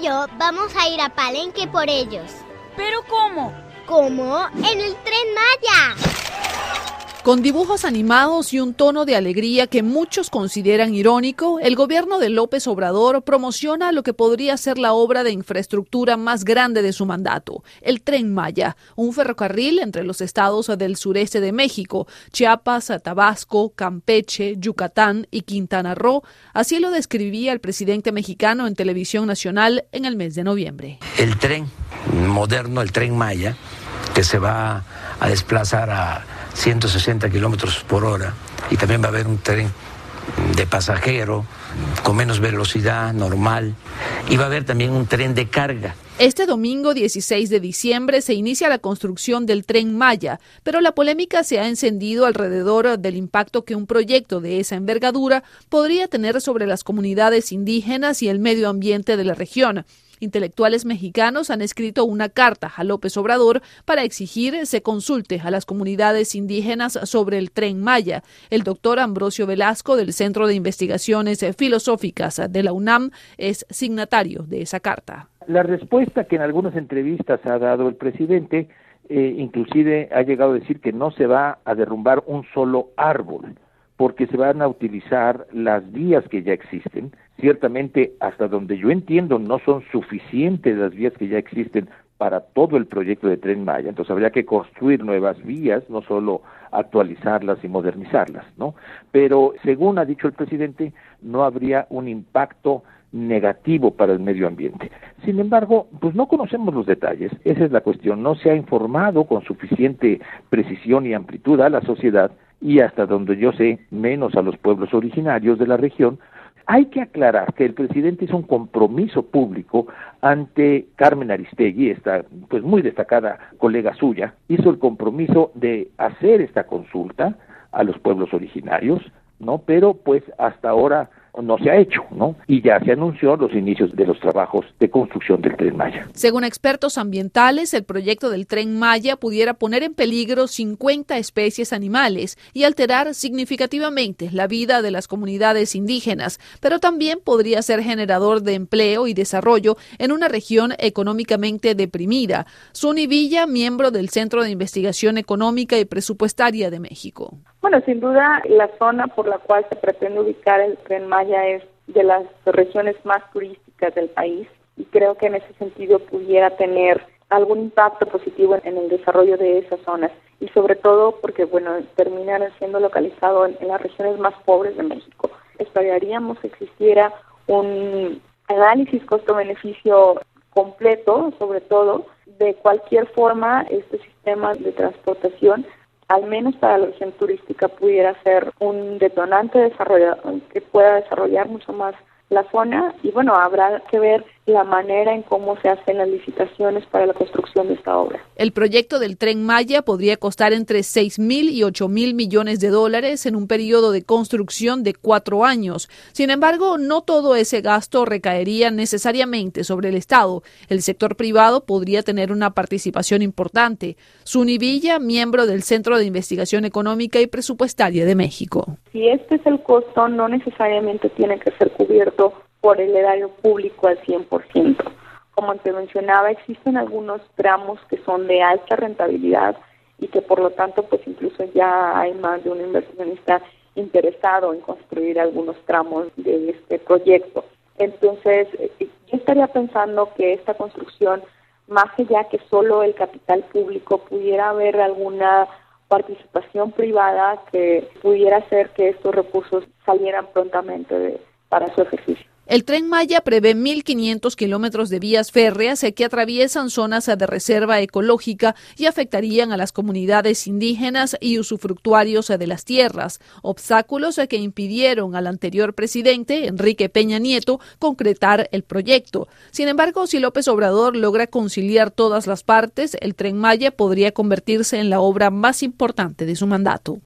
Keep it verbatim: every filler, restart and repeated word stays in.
y yo vamos a ir a Palenque por ellos. ¿Pero cómo? ¿Cómo? ¡En el Tren Maya! Con dibujos animados y un tono de alegría que muchos consideran irónico, el gobierno de López Obrador promociona lo que podría ser la obra de infraestructura más grande de su mandato, el Tren Maya, un ferrocarril entre los estados del sureste de México, Chiapas, Tabasco, Campeche, Yucatán y Quintana Roo. Así lo describía el presidente mexicano en televisión nacional en el mes de noviembre. El tren moderno, el Tren Maya, que se va a desplazar a ciento sesenta kilómetros por hora, y también va a haber un tren de pasajero con menos velocidad, normal, y va a haber también un tren de carga. Este domingo dieciséis de diciembre se inicia la construcción del Tren Maya, pero la polémica se ha encendido alrededor del impacto que un proyecto de esa envergadura podría tener sobre las comunidades indígenas y el medio ambiente de la región. Intelectuales mexicanos han escrito una carta a López Obrador para exigir se consulte a las comunidades indígenas sobre el Tren Maya. El doctor Ambrosio Velasco, del Centro de Investigaciones Filosóficas de la UNAM, es signatario de esa carta. La respuesta que en algunas entrevistas ha dado el presidente, eh, inclusive ha llegado a decir que no se va a derrumbar un solo árbol, porque se van a utilizar las vías que ya existen. Ciertamente, hasta donde yo entiendo, no son suficientes las vías que ya existen para todo el proyecto de Tren Maya, entonces habría que construir nuevas vías, no solo actualizarlas y modernizarlas, ¿no? Pero, según ha dicho el presidente, no habría un impacto negativo para el medio ambiente. Sin embargo, pues no conocemos los detalles, esa es la cuestión, no se ha informado con suficiente precisión y amplitud a la sociedad, y hasta donde yo sé, menos a los pueblos originarios de la región. Hay que aclarar que el presidente hizo un compromiso público ante Carmen Aristegui, esta pues muy destacada colega suya, hizo el compromiso de hacer esta consulta a los pueblos originarios, ¿no? Pero pues hasta ahora no se ha hecho, ¿no? Y ya se anunció los inicios de los trabajos de construcción del Tren Maya. Según expertos ambientales, el proyecto del Tren Maya pudiera poner en peligro cincuenta especies animales y alterar significativamente la vida de las comunidades indígenas, pero también podría ser generador de empleo y desarrollo en una región económicamente deprimida. Suni Villa, miembro del Centro de Investigación Económica y Presupuestaria de México. Bueno, sin duda, la zona por la cual se pretende ubicar el Tren Maya es de las regiones más turísticas del país, y creo que en ese sentido pudiera tener algún impacto positivo en el desarrollo de esas zonas, y sobre todo porque, bueno, terminan siendo localizado en, en las regiones más pobres de México. Esperaríamos que existiera un análisis costo-beneficio completo, sobre todo, de cualquier forma este sistema de transportación, al menos para la región turística, pudiera ser un detonante desarrollo, que pueda desarrollar mucho más la zona. Y bueno, habrá que ver la manera en cómo se hacen las licitaciones para la construcción de esta obra. El proyecto del Tren Maya podría costar entre seis mil y ocho mil millones de dólares en un periodo de construcción de cuatro años. Sin embargo, no todo ese gasto recaería necesariamente sobre el Estado. El sector privado podría tener una participación importante. Suni Villa, miembro del Centro de Investigación Económica y Presupuestaria de México. Si este es el costo, no necesariamente tiene que ser cubierto por el erario público al cien por ciento. Como te mencionaba, existen algunos tramos que son de alta rentabilidad y que por lo tanto pues incluso ya hay más de un inversionista interesado en construir algunos tramos de este proyecto. Entonces, yo estaría pensando que esta construcción, más allá que solo el capital público, pudiera haber alguna participación privada que pudiera hacer que estos recursos salieran prontamente de, para su ejercicio. El Tren Maya prevé mil quinientos kilómetros de vías férreas que atraviesan zonas de reserva ecológica y afectarían a las comunidades indígenas y usufructuarios de las tierras, obstáculos que impidieron al anterior presidente, Enrique Peña Nieto, concretar el proyecto. Sin embargo, si López Obrador logra conciliar todas las partes, el Tren Maya podría convertirse en la obra más importante de su mandato.